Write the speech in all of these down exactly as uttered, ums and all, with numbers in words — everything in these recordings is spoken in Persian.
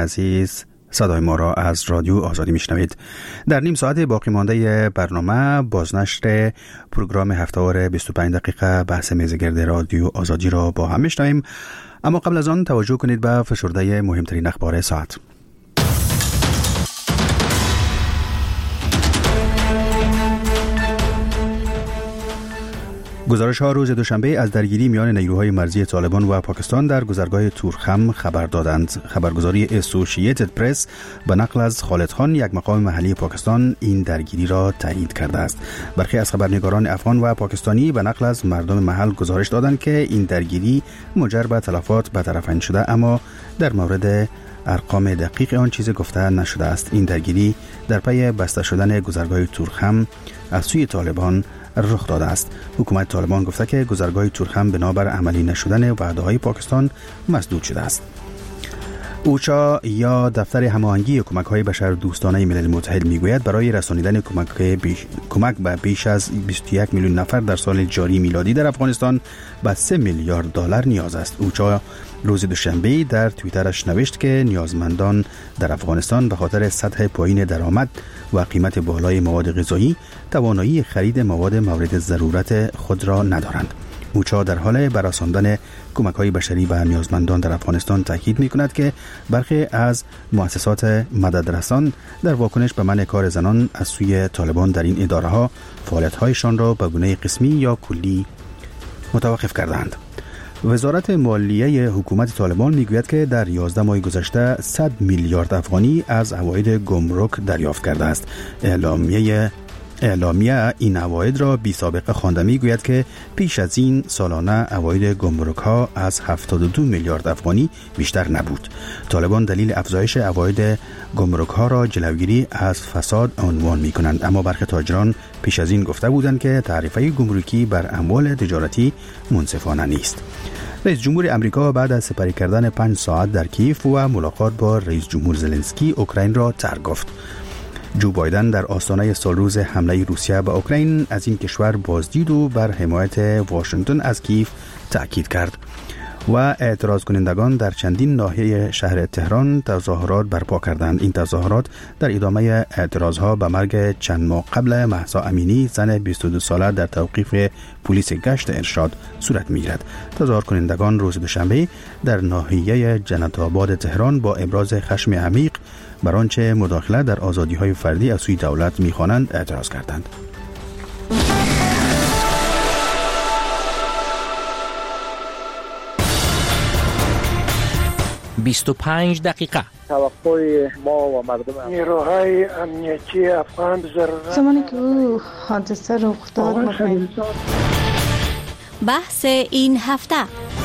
عزیز، صدای ما را از رادیو آزادی میشنوید. در نیم ساعت باقی مانده برنامه بازنشر پروگرام هفته‌وار بیست و پنج دقیقه بحث میزگرد رادیو آزادی را با هم میشنویم. اما قبل از آن توجه کنید به فشرده مهمترین اخبار ساعت. گزارش ها روز دوشنبه از درگیری میان نیروهای مرزی طالبان و پاکستان در گذرگاه تورخم خبر دادند. خبرگزاری اسوسییتد پرس به نقل از خالد خان، یک مقام محلی پاکستان، این درگیری را تایید کرده است. برخی از خبرنگاران افغان و پاکستانی به نقل از مردم محل گزارش دادند که این درگیری منجر به تلفات به طرفین شده، اما در مورد ارقام دقیق آن چیزی گفته نشده است. این درگیری در پی بسته شدن گذرگاه تورخم از سوی طالبان رخ داده است. حکومت طالبان گفته که گذرگاه تورخم بنابر عملی نشدن وعده‌های پاکستان مسدود شده است. اوچا یا دفتر هماهنگی کمک‌های بشردوستانه ملل متحد میگوید برای رسانیدن کمک بیش... کمک به بیش از بیست و یک میلیون نفر در سال جاری میلادی در افغانستان به سه میلیارد دلار نیاز است. اوچا روز دوشنبه در توییترش نوشت که نیازمندان در افغانستان به خاطر سطح پایین درآمد و قیمت بالای مواد غذایی توانایی خرید مواد مورد ضرورت خود را ندارند. اوچا در حال برساندن کمک‌های بشری به نیازمندان در افغانستان تاکید می‌کند که برخی از مؤسسات مددرسان در واکنش به منع کار زنان از سوی طالبان در این اداره‌ها فعالیت‌هایشان را به گونه قسمی یا کلی متوقف کردند. وزارت مالیه حکومت طالبان میگوید که در یازده ماه گذشته صد میلیارد افغانی از عواید گمرک دریافت کرده است. اعلامیه اعلامیه این عواید را بی سابقه خوانده میگوید که پیش از این سالانه عواید گمرک ها از هفتاد و دو میلیارد افغانی بیشتر نبود. طالبان دلیل افزایش عواید گمرک ها را جلوگیری از فساد عنوان می کنند، اما برخی تاجران پیش از این گفته بودند که تعرفه گمرکی بر اموال تجارتی منصفانه نیست. رئیس جمهور امریکا بعد از سپری کردن پنج ساعت در کیف و ملاقات با رئیس جمهور زلنسکی اوکراین را ترک گفت. جو بایدن در آستانه سالروز حمله روسیه به اوکراین از این کشور بازدید و بر حمایت واشنگتن از کیف تاکید کرد و اعتراض کنندگان در چندین ناحیه شهر تهران تظاهرات برپا کردند. این تظاهرات در ادامه اعتراضها به مرگ چند ماه قبل مهسا امینی، زن بیست و دو ساله در توقیف پلیس گشت ارشاد صورت می‌گیرد. تظاهر کنندگان روز دوشنبه در ناحیه جنت آباد تهران با ابراز خشم عمیق بر آنچه مداخله در آزادی‌های فردی از سوی دولت می‌خوانند اعتراض کردند. بیست و پنج دقیقه. توقع ما و مردم نیروهای امنیتی افغان ضرورت زمانی که او حادثه رخ داد بحث این هفته.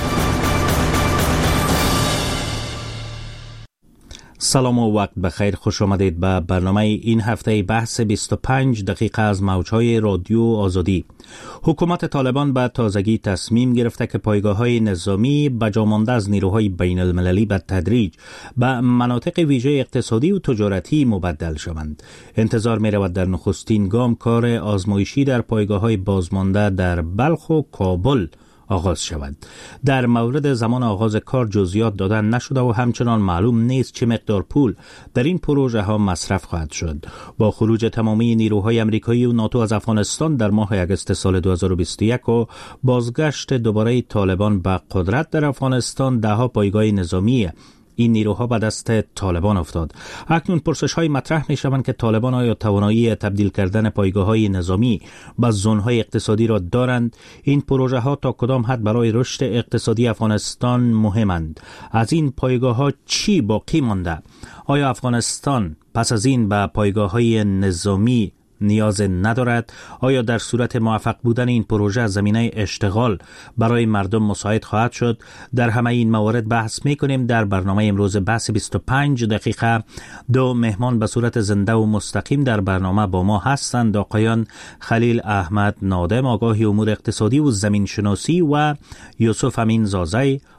سلام و وقت بخیر، خوش آمدید به برنامه این هفته بحث بیست و پنج دقیقه از موج‌های رادیو آزادی. حکومت طالبان به تازگی تصمیم گرفته که پایگاه‌های نظامی بجامانده از نیروهای بین المللی به تدریج به مناطق ویژه اقتصادی و تجارتی مبدل شوند. انتظار می رود در نخستین گام کار آزمایشی در پایگاه‌های بازمانده در بلخ و کابل آغاز شود. در مورد زمان آغاز کار جزئیات دادن نشده و همچنان معلوم نیست چه مقدار پول در این پروژه ها مصرف خواهد شد. با خروج تمامی نیروهای امریکایی و ناتو از افغانستان در ماه اگست سال دو هزار و بیست و یک و بازگشت دوباره طالبان به قدرت در افغانستان، دهها پایگاه نظامی این نیروها به دست طالبان افتاد. اکنون پرسش های مطرح می شوند که طالبان آیا توانایی تبدیل کردن پایگاه های نظامی به زون های اقتصادی را دارند؟ این پروژه ها تا کدام حد برای رشد اقتصادی افغانستان مهمند؟ از این پایگاه ها چی باقی مانده؟ آیا افغانستان پس از این به پایگاه های نظامی نیاز ندارد؟ آیا در صورت موفق بودن این پروژه زمینه اشتغال برای مردم مساعد خواهد شد؟ در همه این موارد بحث میکنیم در برنامه امروز بحث بیست و پنج دقیقه. دو مهمان به صورت زنده و مستقیم در برنامه با ما هستند. آقایان خلیل احمد نادم، آگاه امور اقتصادی و زمین شناسی، و یوسف امین زازی،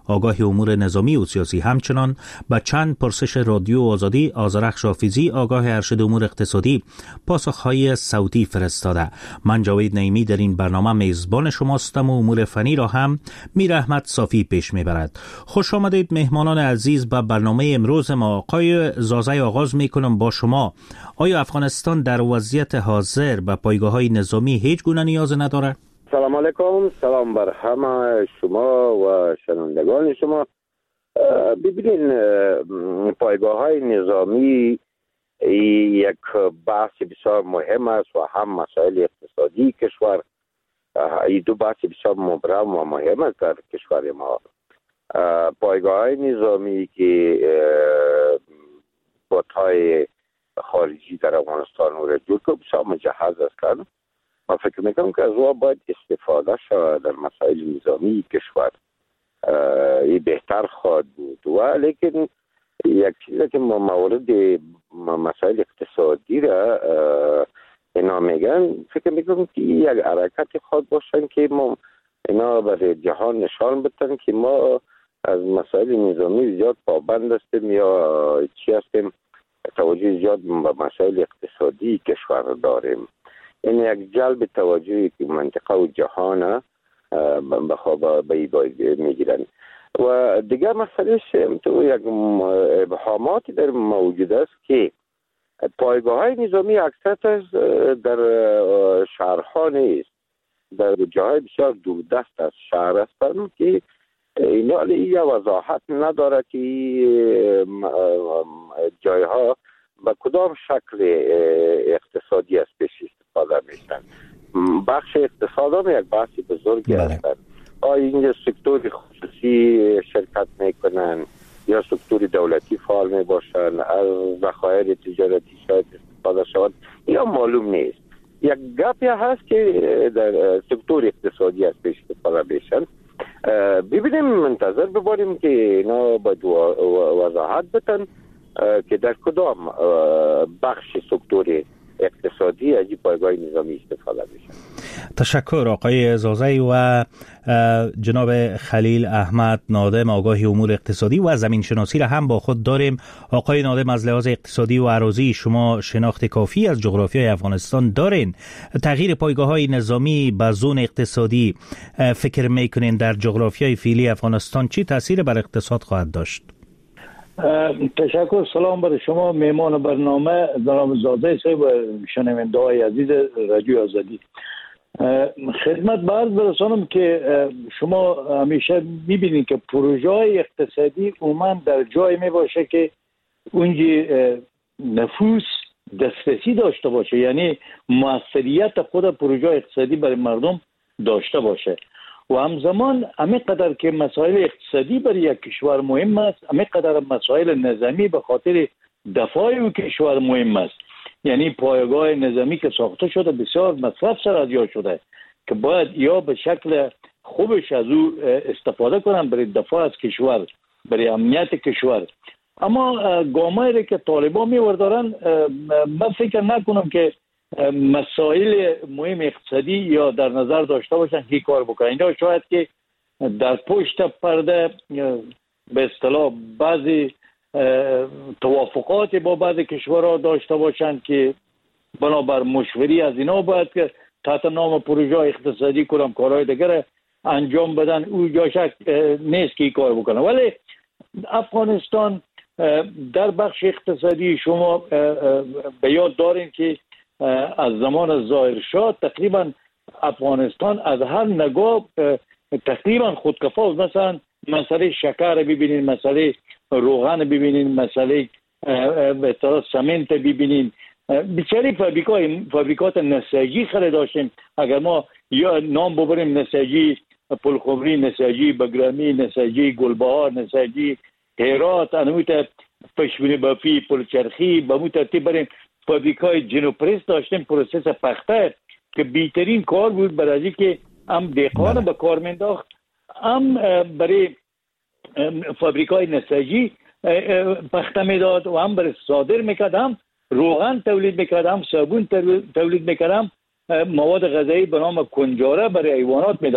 آگاه امور نظامی و سیاسی همچنان به چند پرسش رادیو آزادی آذرخش حافظی آگاه ارشد امور اقتصادی پاسخهای صوتی فرستاده. من جاوید نعیمی در این برنامه میزبان شماستم و امور فنی را هم میر احمد صافی پیش میبرد. خوش آمدید مهمانان عزیز به برنامه امروز ما. آقای زازی آغاز میکنم با شما. آیا افغانستان در وضعیت حاضر به پایگاه‌های نظامی هیچ گونه نیاز نداره؟ سلام علیکم، سلام بر همه شما و شنوندگان شما. ببینین پایگاه‌های نظامی یک بحث بسیار مهم است و هم مسائل اقتصادی کشور، این دو بحث بسیار مبرم و مهم است در کشور ما. پایگاه‌های نظامی که بات‌های خارجی در افغانستان رو جور که بسیار مجهز است، من فکر میکنم که از او باید استفاده شود در مسائل نظامی کشور. این بهتر خواهد بود. و لیکن یک چیزی که ما مورد مسائل اقتصادی را اینا میگن، فکر میکنم که یک حرکت خواهد باشن که ما اینا برای جهان نشان بدن که ما از مسائل نظامی زیاد پابند هستیم یا چی هستیم، توجه زیاد به مسائل اقتصادی کشور داریم. این یک جلب توجهی که منطقه و جهان به ای میگیرن. و دیگر مسئله تو یک ابهاماتی در موجود است که پایگاه های نظامی اکثر در شهرها نیست، در جاهای بسیار دوردست از شهر هستند که اینا یک وضاحت نداره که جایها به کدام شکل اقتصادی از پیش استفاده میشن. بخش اقتصاد هم یک بحث بزرگی هستند. آیا اینجا سکتور خصوصی شرکت میکنن یا سکتور دولتی فعال میباشن، از ذخایر تجارتی شاید استفاده شود یا معلوم نیست. یک گپی هست که در سکتور اقتصادی از پیش استفاده میشن. ببینیم، منتظر بباریم که اینا باید وضاحت بدن که در کدام بخش سکتور اقتصادی از پایگاه نظامی استفاده میشه. تشکر آقای زازی. و جناب خلیل احمد نادم آگاه امور اقتصادی و زمین شناسی را هم با خود داریم. آقای نادم، از لحاظ اقتصادی و اراضی شما شناخت کافی از جغرافیای افغانستان دارین. تغییر پایگاه‌های نظامی به زون اقتصادی فکر میکنین در جغرافیای فعلی افغانستان چی تاثیر بر اقتصاد خواهد داشت؟ تشکر. سلام بر شما میمان برنامه جناب زاده صاحب و شنونده های عزیز رادیو آزادی. خدمت بعد برسانم که شما همیشه میبینید که پروژه های اقتصادی عموما در جای می باشه که اونجا نفوس دسترسی داشته باشه، یعنی موثریت خود پروژه اقتصادی برای مردم داشته باشه. و همزمان همه قدر که مسائل اقتصادی برای یک کشور مهم است، همه قدر مسائل نظامی به خاطر دفاع او کشور مهم است. یعنی پایگاه نظامی که ساخته شده بسیار مصرف سر از یا شده که باید یا به شکل خوبش از او استفاده کنن برای دفاع از کشور، برای امنیت کشور. اما گامایی که طالبان میوردارن، من فکر نکنم که مسائل مهم اقتصادی یا در نظر داشته باشن که کار بکنن. اینا شاید که در پشت پرده به اصطلاح بعضی توافقات با بعضی کشورها داشته باشن که بنابر مشوری از اینا باید که تحت نام پروژه اقتصادی کنم کارهای دیگر انجام بدن. او جاشک نیست که کار بکنه. ولی افغانستان در بخش اقتصادی شما به یاد دارین که از زمان ظاهرشاه تقریبا افغانستان از هر نگاه تقریبا خودکفا. مثلا مسئله شکر ببینین، مسئله روغن ببینین، مسئله به اصطلاح سمنت ببینین. بیچاره فابریکای فابریکات نساجی خیلی داشتیم. اگر ما یا نام ببریم، نساجی پلخمری، نساجی بگرامی، نساجی گلبهار، نساجی هرات، انویت پشمینی بافی، پلچرخی، به مو ترتیب بریم فابریکای جنوپرس داشتیم، پروسس پخته که بیترین کار بود برای که هم دهقان به کار مینداخت، هم برای فابریکای نساجی پخته میداد و هم برای صادر میکرد، هم روغن تولید میکرد، هم صابون تولید میکرد، هم مواد غذایی به نام کنجاره برای حیوانات میداد.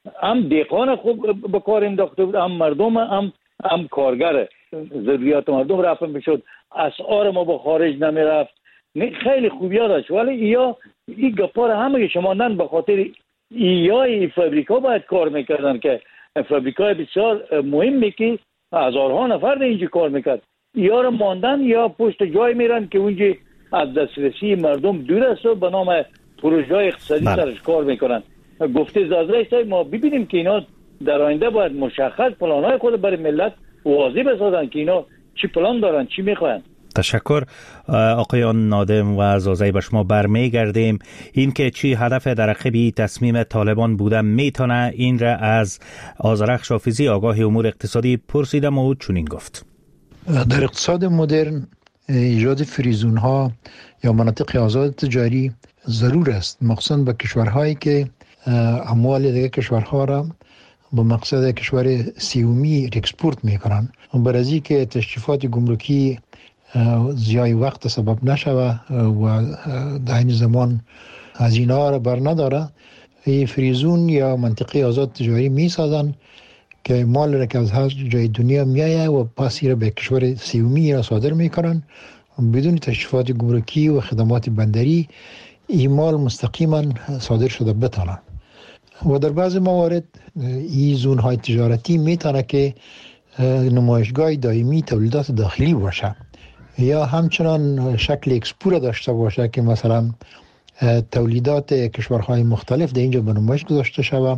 هم دیقان خوب به کار انداخته بود، هم مردم، هم هم کارگر. ضروریات مردم رفع میشد، اسعار ما به خارج نمیرفت. خیلی خوبیا داشت. ولی یا این گپار همه شماندن به خاطر یا این فابریکا باید کار میکردن که فابریکای بسیار مهمی که هزارها نفر اینجا کار میکرد، یا رو ماندن یا پشت جای میرن که اونجا از دسترسی مردم دور است و به نام پروژه اقتصادی سرش کار میکنن. گفته زازرای ما ببینیم که اینا در آینده باید مشخص پلانهای خود برای ملت واضح بسازن که اینا چی پلان دارن، چی میخواین. تشکر آقایان نادم و زازای. به شما برمیگردیم. این که چی هدف در عقب تصمیم طالبان بوده میتونه این را از آذرخش حافظی آگاه امور اقتصادی پرسیدم و چنین گفت. در اقتصاد مدرن ایجاد فریزون ها یا مناطق آزاد تجاری ضرور است، مخصوصا به کشورهایی که اموال دیگه کشورها را با مقصد کشور سیومی اکسپورت میکنن. برای که تشریفات گمرکی زیای وقت سبب نشوه و در این زمان هزینه ها را بر نداره، این فریزون یا منطقه آزاد تجاری می سازن که مال را که از هر جای دنیا میایه و پاسی را به کشور سیومی را صادر میکنن بدون تشریفات گمرکی و خدمات بندری. این مال مستقیما صادر شده بتانه. و در بعض موارد این زون های تجارتی میتونه که نمایشگاه دائمی تولیدات داخلی باشه یا همچنان شکل اکسپورت داشته باشه که مثلا تولیدات کشورهای مختلف در اینجا به نمایش گذاشته شود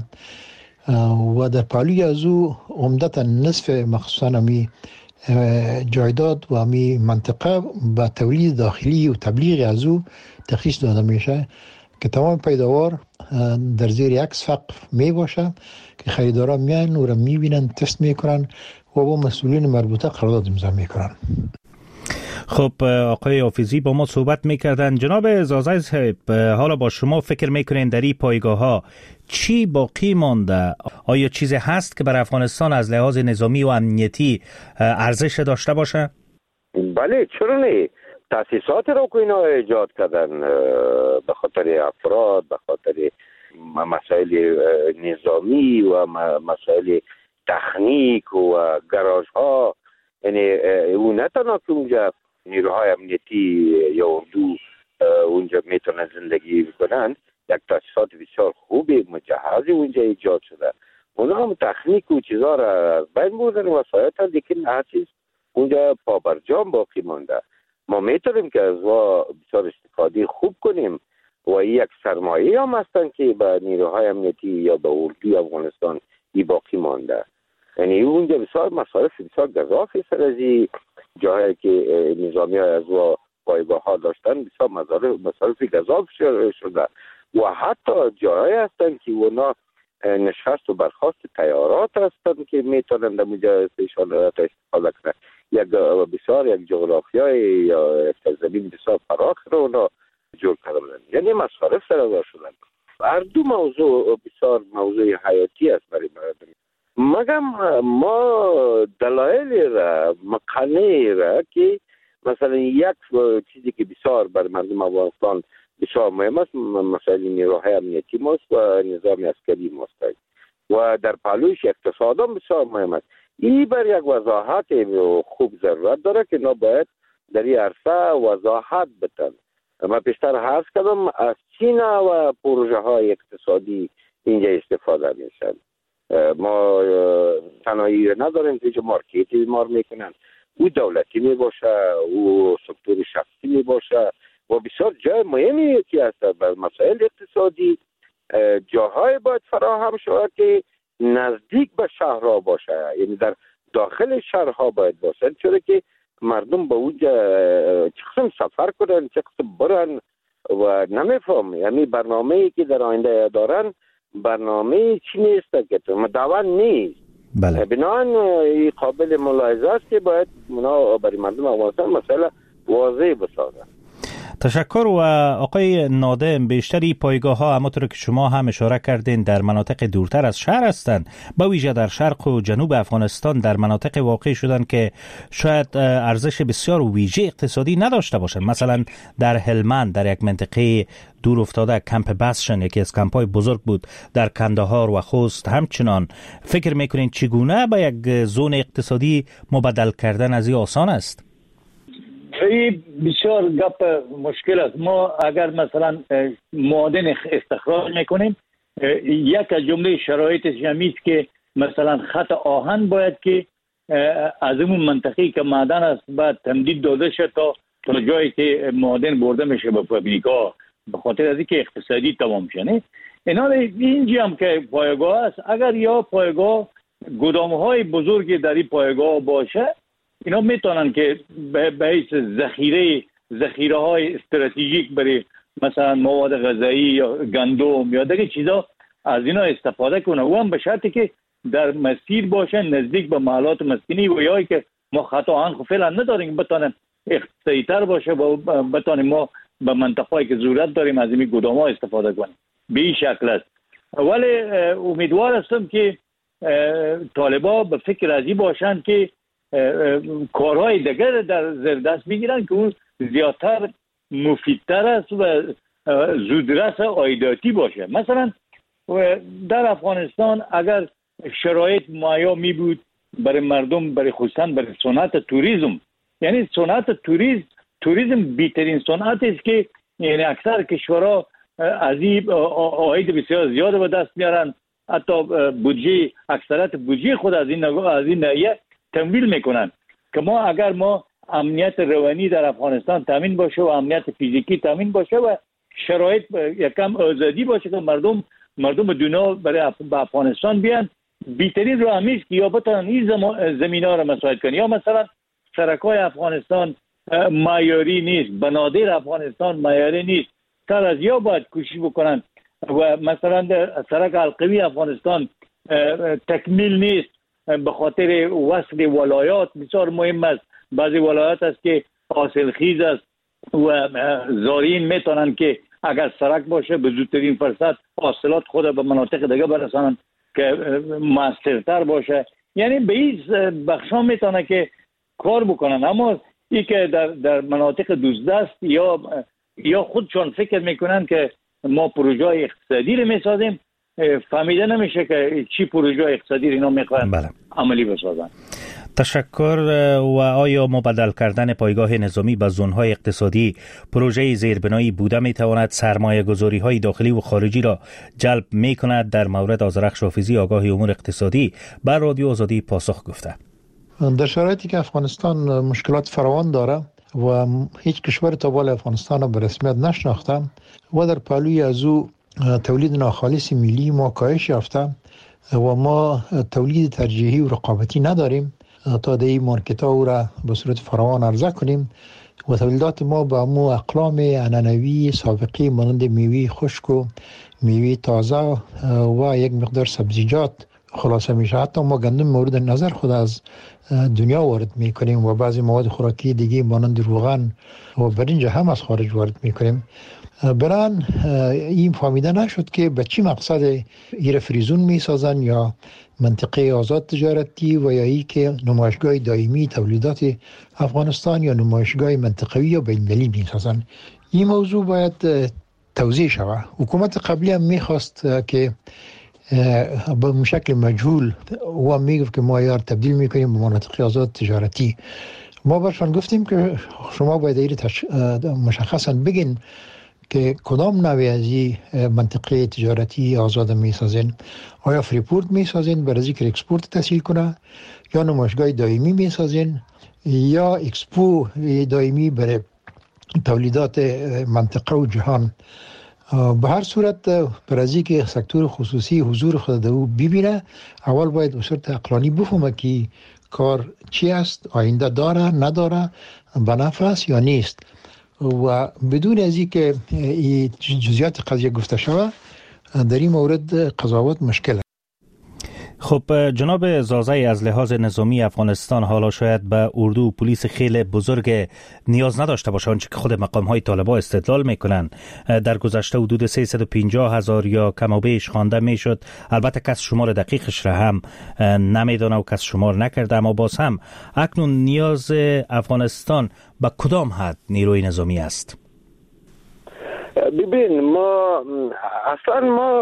و در پالوی از او عمدتا نصف مخصوصا همی جایداد و همی منطقه به تولید داخلی و تبلیغ از او تخصیص داده میشه که تمام پیداوار در زیر یک سقف می باشه که خریدارا میان و را میبینن، تست میکنن و با مسئولین مربوطه قرارداد امضا میکنن. خب آقای حافظی با ما صحبت میکردن. جناب زازای صاحب، حالا با شما فکر میکنین در این پایگاه ها چی باقی مانده؟ آیا چیزی هست که بر افغانستان از لحاظ نظامی و امنیتی ارزش داشته باشه؟ بله، چرا نه؟ تاسیسات رو که اینا ایجاد کردن به خاطر افراد، به خاطر مسائل نظامی و مسائل تکنیک و گراژ ها، یعنی اون نه تنها که اونجا نیروهای امنیتی یا اردو اونجا میتونن زندگی بکنن، یک تاسیسات بسیار خوبی مجهزی اونجا ایجاد شده. اونا هم تکنیک و چیزها را از بین بردن وسایت ها، لیکن هر چیز اونجا پابرجام باقی مانده. ما میتونیم که از وا بسیار استفاده خوب کنیم و یک سرمایه هم هستن که به نیروهای امنیتی یا به اردوی افغانستان ای باقی مانده. یعنی اونجا بسیار مصارف بسیار گزافی سر از جاهایی که نظامی های از وا پایگاه ها داشتن بسیار مصارف گزاف شده و حتی جاهایی هستن که اونا نشست و برخاست تیارات هستن که میتونن در اونجا استفاده کنن. یک بسیار یک جغرافیای یا زمین بسیار فراخ رو اونا جور کردن، یعنی مصارف سر شدن. هر دو موضوع بسیار موضوع حیاتی است برای مردم. مگم ما دلایل را مقنعه را که مثلا یک چیزی که بسیار برای مردم افغانستان بسیار مهم است، مسائل نیروهای امنیتی ماست و نظام عسکری ماست و در پهلویش اقتصاد هم بسیار مهم است. این بر یک وضاحت خوب ضرورت داره که اینا باید در این عرصه وضاحت بدن. من پیشتر عرض کردم از چین و پروژه های اقتصادی اینجا استفاده میشن. ما تنهایی نداریم که مارکتی مار میکنن، او دولتی میباشه، او سکتور شخصی میباشه و بسیار جای مهمی که هست بر مسائل اقتصادی جاهای باید فراهم شود که نزدیک به شهرها باشه، یعنی در داخل شهرها باید باشه، چرا که مردم به اونجا چه قسم سفر کنن، چه قسم برن و نمیفهم. یعنی برنامه‌ای که در آینده دارن برنامه چی نیست که مدون نیست. بله. بنابراین قابل ملاحظه است که باید اونا برای مردم افغانستان مسئله واضح بسازن. تشکر. و آقای نادم، بیشتری پایگاه ها همونطور که شما هم اشاره کردین در مناطق دورتر از شهر هستند، با ویژه در شرق و جنوب افغانستان در مناطق واقع شدن که شاید ارزش بسیار ویژه اقتصادی نداشته باشند. مثلا در هلمند در یک منطقه دور افتاده کمپ بسشن یکی از کمپ‌های بزرگ بود، در کندهار و خوست همچنان. فکر میکنین چگونه با یک زون اقتصادی مبادله کردن از این آسان است؟ این بسیار گپ مشکل است. ما اگر مثلا معادن استخراج میکنیم، یک از جمله شرایطش همی است که مثلا خط آهن باید که از اون منطقه‌ای که معدن است بعد تمدید داده شد تا تا جایی که معادن برده میشه به فابریکا، به خاطر از اینکه اقتصادی تمام شه. اینا اینجا هم که پایگاه است، اگر یا پایگاه گودام‌های بزرگی در این پایگاه باشه، اینا میتونن که به حیث ذخیره ذخیره های استراتژیک برای مثلا مواد غذایی یا گندم یا دیگه چیزا از اینا استفاده کنه، و هم به شرطی که در مسیر باشه نزدیک به محلات مسکونی و یا که ما خط آهن فعلا نداریم بتونن اقتصادی تر باشه و بتونیم ما به منطقه‌ای که ضرورت داریم از این گودام‌ها استفاده کنیم. به این شکل است. ولی امیدوار هستم که طالبا به فکر ازی باشند که کارهای دیگر در زیر دست بگیرن که اون زیادتر مفیدتر است و زودرس عایداتی باشه. مثلا در افغانستان اگر شرایط مایا می بود برای مردم، برای خصوصا برای صنعت توریسم، یعنی صنعت توریسم توریسم بیترین صنعت است که یعنی اکثر کشورها از این عاید بسیار زیاد به دست میارن، حتی بودجه اکثریت بودجه خود از این از این ناحیه تمویل میکنن. که ما اگر ما امنیت روانی در افغانستان تامین باشه و امنیت فیزیکی تامین باشه و شرایط یکم آزادی باشه که مردم مردم دنیا برای افغانستان بیان، بیترین رو همیشه که یا بتونن این زمینا رو مساعد کنن. یا مثلا سرکای افغانستان معیاری نیست، بنادر افغانستان معیاری نیست، تر از یا باید کوشش بکنن. و مثلا سرک القوی افغانستان تکمیل نیست به خاطر وصل ولایات بسیار مهم است. بعضی ولایات است که حاصل خیز است و زارین میتونن که اگر سرک باشه به زودترین فرصت حاصلات خود به مناطق دیگه برسانن که موثرتر باشه. یعنی به این بخشا میتونه که کار بکنن. اما این که در در مناطق دوزدست یا یا خودشون فکر میکنن که ما پروژه اقتصادی رو میسازیم، فهمیده نمیشه که چی پروژه اقتصادی اینا میخوان بله. عملی بسازن. تشکر. و آیا مبادله کردن پایگاه نظامی به زونهای اقتصادی پروژه زیربنایی بوده میتواند سرمایه گذاری های داخلی و خارجی را جلب میکند؟ در مورد آذرخش حافظی آگاه امور اقتصادی بر رادیو آزادی پاسخ گفته. در شرایطی که افغانستان مشکلات فراوان داره و هیچ کشور تا بالا افغانستان را به رسمیت نشناخته و در پهلوی از او تولید ناخالص ملی ما کاهش یافته و ما تولید ترجیحی و رقابتی نداریم تا دی مارکت ها او را به صورت فراوان عرضه کنیم و تولیدات ما با مو اقلام عنعنوی سابقی مانند میوه خشک و میوه تازه و یک مقدار سبزیجات خلاصه میشه. حتی ما گندم مورد نظر خود از دنیا وارد میکنیم و بعضی مواد خوراکی دیگه مانند روغن و برنج هم از خارج وارد میکنیم. بران این فهمیده نشد که به چی مقصد ایره فریزون میسازن یا منطقه آزاد تجارتی و یا ای که نمایشگاه دائمی تولیدات افغانستان یا نمایشگاه منطقوی یا بین‌المللی میسازن. این موضوع باید توضیح شود. حکومت قبلی هم میخواست که به شکل مجهول و میگفت که ما یار تبدیل میکنیم به مناطق آزاد تجارتی. ما برشان گفتیم که شما باید ایره تش... مشخصا بگین که کدام نوعی از این منطقه تجارتی آزاد میسازین. آیا فریپورت میسازین برای ذکر اکسپورت تسهیل کنه، یا نمایشگاه دائمی میسازین، یا اکسپو دائمی برای تولیدات منطقه و جهان. به هر صورت برای که سکتور خصوصی حضور خود در او ببینه، اول باید به صورت عقلانی بفهمه که کار چی است، آینده داره نداره، به نفع است یا نیست. و بدون از این که جزئیات قضیه گفته شود در این مورد قضاوت مشکل است. خب جناب زازه، از لحاظ نظامی افغانستان حالا شاید به اردو و پلیس خیلی بزرگ نیاز نداشته باشه، آنچه که خود مقام های طالبان استدلال میکنن. در گذشته حدود سیصد و پنجاه هزار یا کم و بیش خوانده میشد. البته کس شمار دقیقش را هم نمیدونه و کس شمار نکرده، اما باز هم اکنون نیاز افغانستان به کدام حد نیروی نظامی است؟ ببین، ما اصلا ما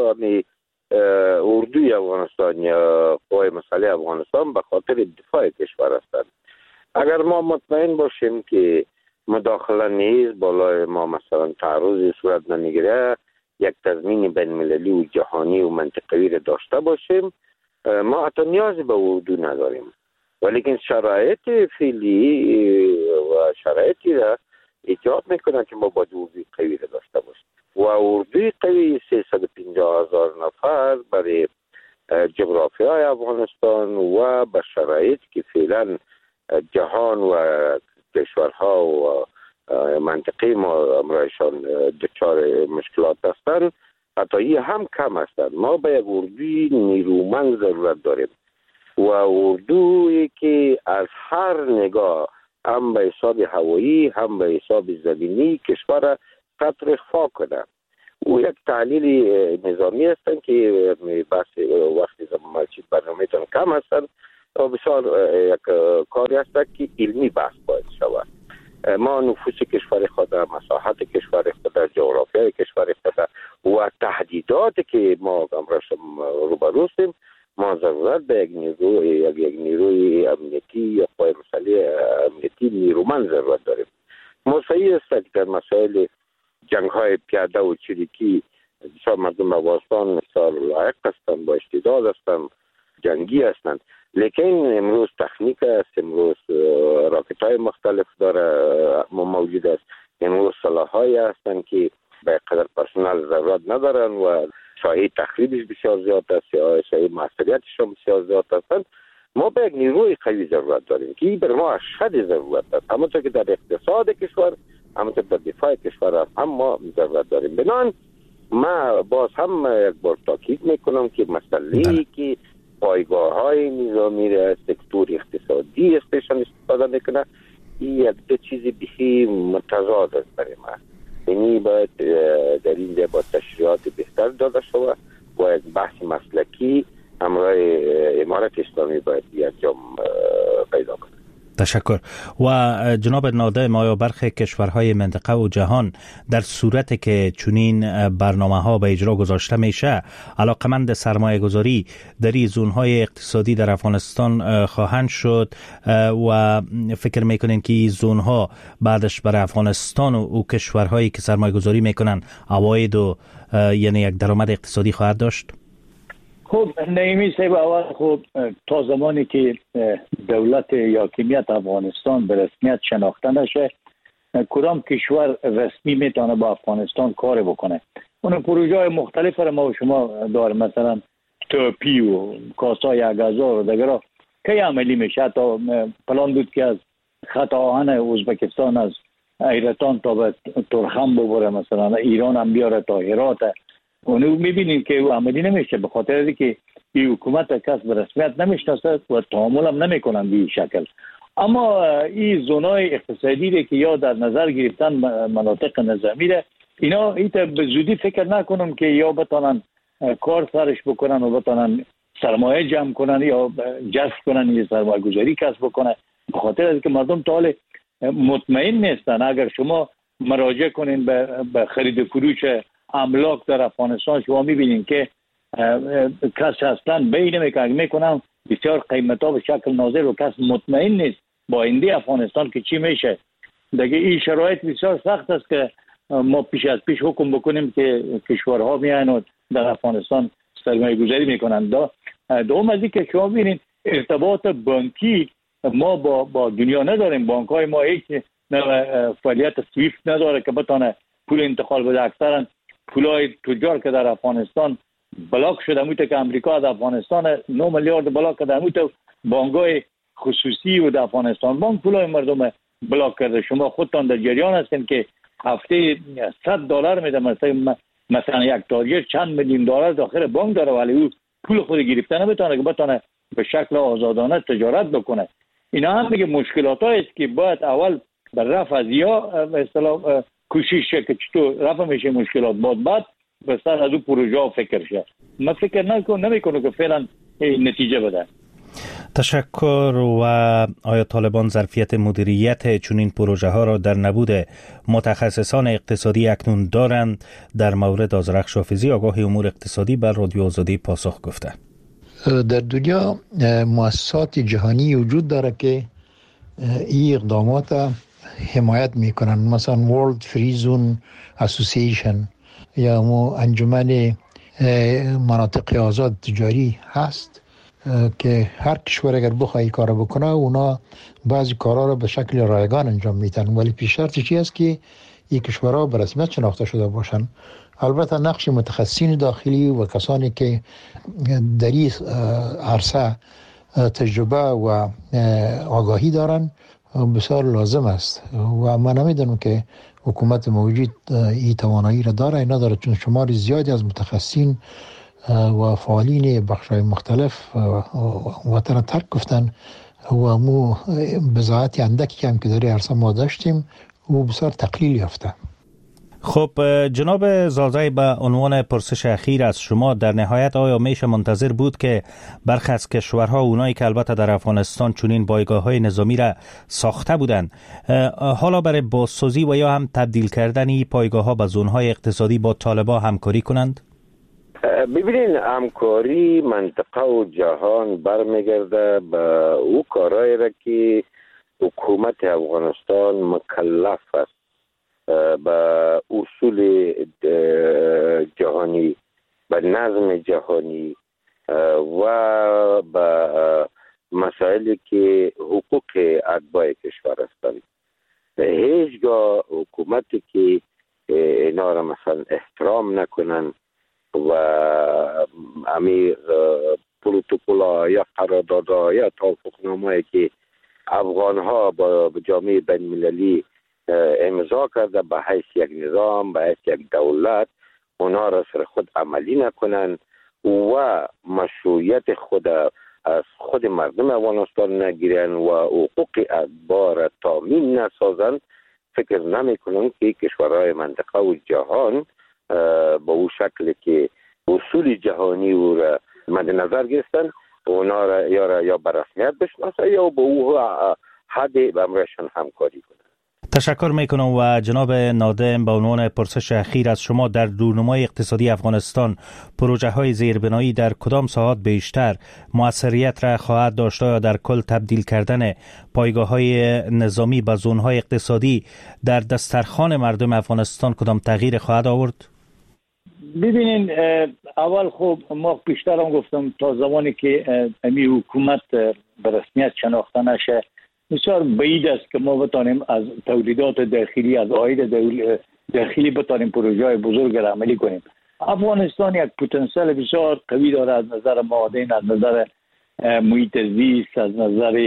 اردوی افغانستان یا قوای مسلح افغانستان به خاطر دفاع کشور هستند. اگر ما مطمئن باشیم که مداخله نیز بالای ما مثلا تعرض صورت نمیگیره، یک تضمین بین المللی و جهانی و منطقه‌ای را داشته باشیم، ما حتی نیازی به اردو نداریم. ولیکن شرایط فعلی و شرایطی را ایجاد میکنه که ما باید اردوی قوی را داشته باشیم و اردوی قوی سیصد و پنجاه هزار نفر برای جغرافیای افغانستان و به شرایطی که فعلا جهان و کشورها و منطقه ما امرایشان دچار مشکلات هستند، حتی این هم کم هستند. ما به یک اردوی نیرومند ضرورت داریم و اردویی که از هر نگاه، هم به حساب هوایی هم به حساب زمینی، کشور قطر اخفا کنه. او یک تحلیل نظامی هستن که بس وقتی زمانچی برنامه‌تان کم هستن و بسیار یک کاری هست که علمی بحث باید شود. ما نفوس کشور خود، مساحت کشور خود، جغرافیای کشور خود و تهدیداتی که ما امروز روبروستیم، ما ضرورت به یک نیروی یک, یک نیروی امنیتی یا قوای مسلح امنیتی نیرومند ضرورت داریم. ما صحیح است که در مسائل جنگ های پیاده و چریکی بسیار مردم افغانستان بسیار لایق هستند، با استعداد هستند، جنگی هستند، لیکن امروز تکنیک است، امروز راکت های مختلف داره موجود است، امروز سلاح های هستند که به قدر پرسنل ضرورت ندارن و شایع تخریبش بسیار زیاد است یا شایع مسئولیتش هم بسیار زیاد هستند. ما به یک نیروی قوی ضرورت داریم که بر ما اشد ضرورت است، همونطور که در اقتصاد کشور، همونطور در دفاع کشور هم ما ضرورت داریم. بنان ما باز هم یک بار تاکید میکنم که مسئله که پایگاه های نظامی را سکتور اقتصادی استیشن استفاده میکنه، این یک دو چیزی بهی متضاد است برای ما. یعنی باید در این جا با تشریعات بهتر داده شود و یک بحث مسلکی همراه امارت اسلامی باید انجام پیدا کنه. تشکر. و جناب ناده، ما یا برخی کشورهای منطقه و جهان در صورتی که چنین برنامه ها به اجرا گذاشته میشه علاقمند سرمایه گذاری در این زونهای اقتصادی در افغانستان خواهند شد و فکر میکنین که این زونها بعدش برای افغانستان و کشورهایی که سرمایه گذاری میکنن عواید و یعنی یک درآمد اقتصادی خواهد داشت؟ خب نعیمی صاحب، اول خب تا زمانی که دولت یا حاکمیت افغانستان به رسمیت شناخته نشه، کدام کشور رسمی میتونه با افغانستان کار بکنه؟ اون پروژه های مختلف را ما و شما داریم، مثلا توپی و کاسای اگازار و دیگر که عملی میشه. تا پلان بود که از خط آهن ازبکستان از ایرتان تا به ترخم ببره، مثلا ایران هم بیاره تا هرات. اونو میبینیم که او عملی نمیشه به خاطر اینکه این حکومت کس به رسمیت نمیشناسه و تعامل هم نمیکنن به این شکل. اما این زونای اقتصادی که یا در نظر گرفتن مناطق نظامی ده، اینا ایتا به زودی فکر نکنم که یا بتانن کار سرش بکنن و بتانن سرمایه جمع کنن یا جذب کنن یا سرمایه گذاری کسب بکنن، به خاطر اینکه مردم تا حال مطمئن نیستن. اگر شما مراجعه کنین به خرید فروش املاک در افغانستان، شما میبینین که کس اصلا بین میکنن بسیار قیمت ها به شکل ناظر و کس مطمئن نیست با آینده افغانستان که چی میشه. دیگه این شرایط بسیار سخت است که ما پیش از پیش حکم بکنیم که کشورها میان و در افغانستان سرمایه گذاری میکنن. دوم از این که شما ببینید ارتباط بانکی ما با با دنیا نداریم. بانک های ما هیچ فعالیت سویفت نداره که بتونه پول انتقال بده. اکثرا پولای تجار که در افغانستان بلاک شده، موته که امریکا در افغانستان نه میلیارد بلاک کرده، موته بانک‌های خصوصی و در افغانستان بانک پولای مردم بلاک کرده. شما خودتان در جریان هستین که هفته صد دلار میده، مثلا مثلا یک تاجر چند میلیون دلار داخل بانک داره ولی او پول خود گرفته نمیتونه که بتونه به شکل آزادانه تجارت بکنه. اینا هم میگه مشکلات است که باید اول بر رفع از یا به اصطلاح کوشش که چطور رفع میشه مشکلات، بعد بعد به سر از اون پروژه ها فکر شه. من فکر نکنم نمیکنه که فعلا نتیجه بده. تشکر. و آیا طالبان ظرفیت مدیریت چنین پروژه ها را در نبود متخصصان اقتصادی اکنون دارند؟ در مورد آذرخش حافظی آگاه امور اقتصادی بر رادیو آزادی پاسخ گفته. در دنیا مؤسسات جهانی وجود داره که این اقدامات حمایت میکنن، مثلا World Free Zone Association یا مو انجمن مناطق آزاد تجاری هست که هر کشور اگر بخواه کار بکنه اونا بعضی کارا رو به شکل رایگان انجام میدن، ولی پیش شرطی چی است که این کشورها به رسمیت شناخته شده باشن. البته نقش متخصصین داخلی و کسانی که در این عرصه تجربه و آگاهی دارن بسیار لازم است و من نمیدونم که حکومت موجود این توانایی را داره یا نداره، چون شمار زیادی از متخصصین و فعالین بخش‌های مختلف وطن ترک گفتن و مو بضاعتی اندکی هم که در عرصه ما داشتیم و بسیار تقلیل یافته. خب جناب زازای، به عنوان پرسش اخیر از شما، در نهایت آیا میشه منتظر بود که برخی از کشورها، اونایی که البته در افغانستان چنین بایگاه‌های نظامی را ساخته بودند، حالا برای بازسازی و یا هم تبدیل کردن این پایگاه‌ها به زون‌های اقتصادی با طالبان همکاری کنند؟ ببینین، همکاری منطقه و جهان برمیگرده به او کارهایی را که حکومت افغانستان مکلف است به اصول جهانی، به نظم جهانی و به مسائلی که حقوق اتباع کشور هستند. هیچگاه حکومتی که اینا را مثلا احترام نکنن و امی پروتکل یا قرارداد یا توافقنامه‌ای که افغان ها با جامعه بین المللی امضا کرده به حیث یک نظام، به حیث یک دولت، اونا را سر خود عملی نکنن و مشروعیت خود از خود مردم افغانستان نگیرن و حقوق اتباع را تامین نسازند، فکر نمی کنم که کشورهای منطقه و جهان با او شکل که اصول جهانی او را مد نظر گرفتن اونا را یا را یا به رسمیت بشناسه یا با او حد به امرشان همکاری کنند. تشکر میکنم. و جناب نادم، به عنوان پرسش اخیر از شما، در دورنمای اقتصادی افغانستان پروژه های زیربنایی در کدام ساحات بیشتر موثریت را خواهد داشت یا در کل تبدیل کردن پایگاه های نظامی به زون های اقتصادی در دسترخوان مردم افغانستان کدام تغییر خواهد آورد؟ ببینین، اول خب ما پیشتر هم گفتم تا زمانی که امی حکومت به رسمیت شناخته نشه بسیار بعید است که ما بتانیم از تولیدات داخلی، از عاید داخلی بتانیم پروژه های بزرگ را عملی کنیم. افغانستان یک پتانسیل بسیار قوی داره از نظر معادن، از نظر محیط زیست، از نظر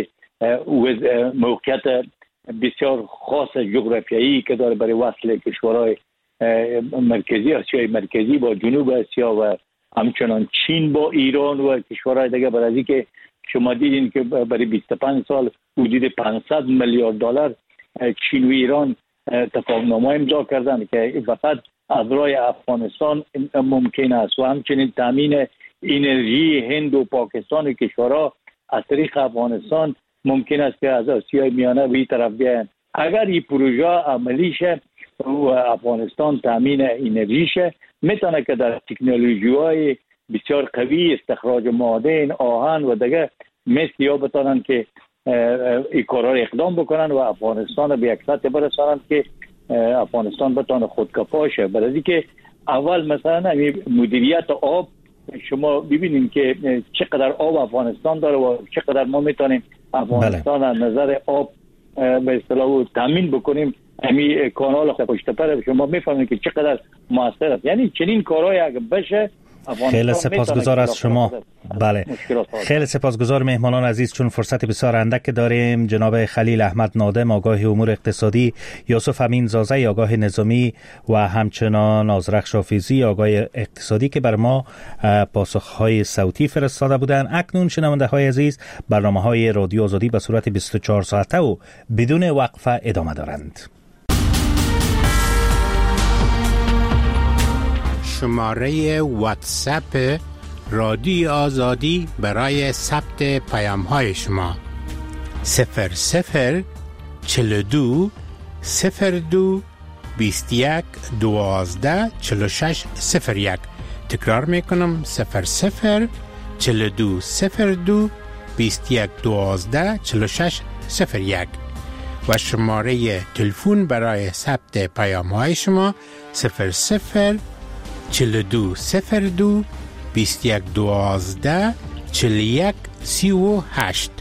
موقعیت بسیار خاص جغرافیایی که داره برای وصل کشورهای مرکزی آسیای مرکزی با جنوب آسیا و همچنان چین با ایران و کشورهای دیگه. برای که شما دیدین که برای بیست و پنج سال حدود پانصد میلیارد دلار چین و ایران تفاهم‌نامه امضا کردن که فقط از راه افغانستان ممکن است و همچنین تامین انرژی هند و پاکستان و کشورها از طریق افغانستان ممکن است که از آسیای میانه به این طرف بیاین. اگر این پروژه عملی شه و افغانستان تامین انرژی شه، میتونه که در تکنولوژی‌های بسیار قوی استخراج معادن، آهن و دیگه مثل یا بتانن که این کارا را اقدام بکنن و افغانستان به یک سطح برسانند که افغانستان بتونه خودکفا شه. برای که اول مثلا مدیریت آب، شما ببینید که چقدر آب افغانستان داره و چقدر ما میتونیم افغانستان از نظر آب به اصطلاح تامین بکنیم. همین کانال پشت پر شما میفهمید که چقدر موثر است. یعنی چنین کارهای اگه بشه خیلی سپاسگزار از شما. بله، خیلی سپاسگزار مهمانان عزیز. چون فرصت بسیار اندک داریم، جناب خلیل احمد نادم آگاه امور اقتصادی، یوسف امین زازه آگاه نظامی و همچنان آذرخش حافظی آگاه اقتصادی که بر ما پاسخهای صوتی فرستاده بودند. اکنون شنونده های عزیز، برنامه های رادیو آزادی به صورت بیست و چهار ساعته و بدون وقفه ادامه دارند. شماره واتساپ رادیو آزادی برای ثبت پیام های شما صفر صفر چل دو صفر دو بیست یک دوازده چل و شش صفر یک. تکرار میکنم صفر صفر چل دو صفر دو بیست یک دوازده چل و شش صفر یک و شماره تلفن برای ثبت پیام های شما صفر صفر چل دو صفر دو بیست یک دوازده چل یک سی و هشت.